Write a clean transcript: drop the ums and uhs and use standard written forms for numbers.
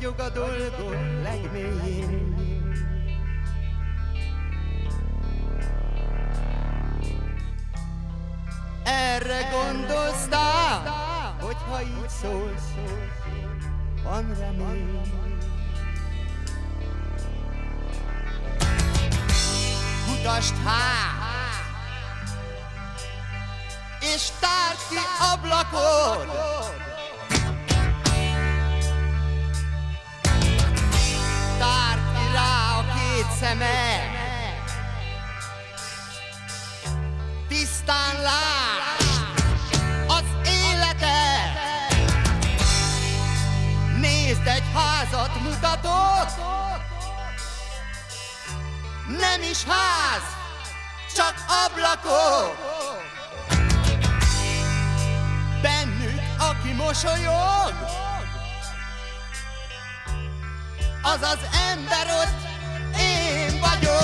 ragyog a dolgok legmélyén. Erre gondolsztál, hogyha így szólsz, van remény. Mutasd hát, és tárd ki ablakod, tárd ki rá a két szemed, tisztán lásd az életet. Nézd, egy házat mutatok, nem is ház, csak ablakok. Bennük, aki mosolyog, az az ember, ott én vagyok.